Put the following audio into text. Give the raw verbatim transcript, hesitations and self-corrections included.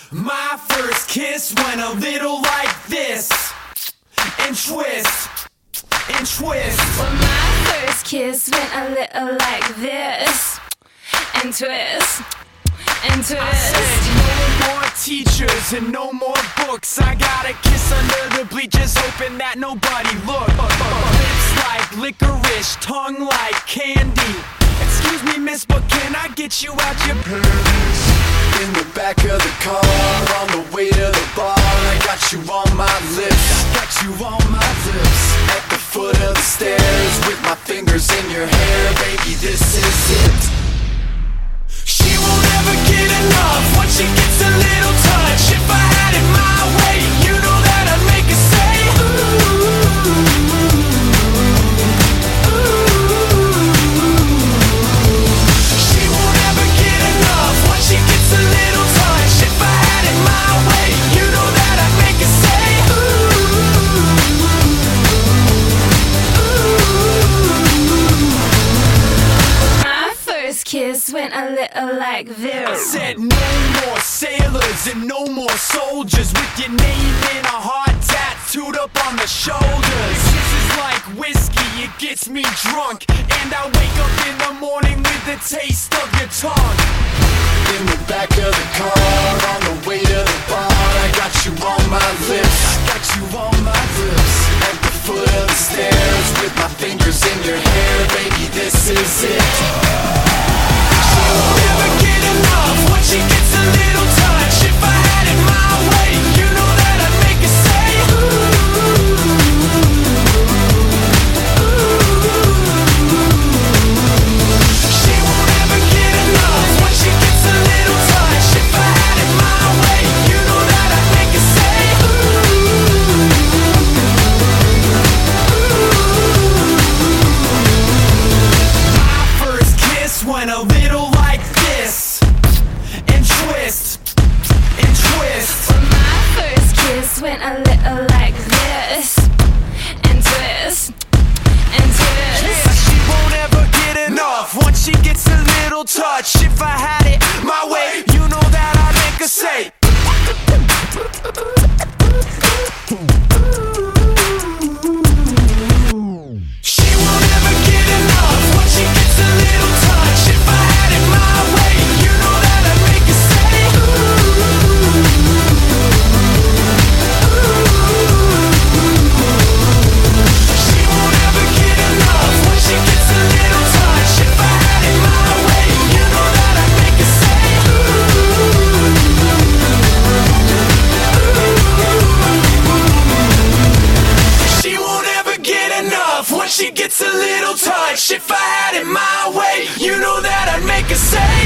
My first kiss went a little like this, and twist, and twist. Well, my first kiss went a little like this, and twist, and twist. I said no more teachers and no more books. I got a kiss under the bleachers, hoping that nobody looked. Lips like licorice, tongue like candy. Excuse me, miss, but can I get you out your pants? In the back of the car, on the way to the bar, I got you on my lips, I got you on my lips. at the foot of the stairs, with my fingers in your hair, baby, this is it. She won't ever get enough once she gets a little touch. If I had it my way, you know that I'd make her say ooh, ooh. She won't ever get enough once she gets a little touch. If I had it my way, you know that I'd make her say ooh, ooh. My first kiss went a little like I this. said no more sailors and no more soldiers with your name in a heart tattooed up on the shoulders. This is like whiskey, it gets me drunk, and I wake up in the morning with the taste of your tongue. In the back of the car, on the way to the bar, I got you on my lips, I got you on my lips. at the foot of the stairs, with my fingers in your hair, baby, this is it. She won't ever get enough once she gets a little touch. If I had it my way, you know that I'd make her say ooh, ooh. She won't ever get enough once she gets a little touch. If I had it my way, you know that I'd make her say ooh, ooh. My first kiss went a little like this, and twist, and twist. Well, my first kiss went a little like this, and twist, and twist. Yeah, she won't ever get enough once she gets a little touch. If I had it my way, you know that I'd make her say she won't ever get enough once she gets a little touch. If I had it my way, you know that I'd make her say she won't ever get enough once she gets a little touch. If I had it my way, you know that I'd make her say she won't ever get enough once she gets a little touch. If I had it my way, you know that I'd make her say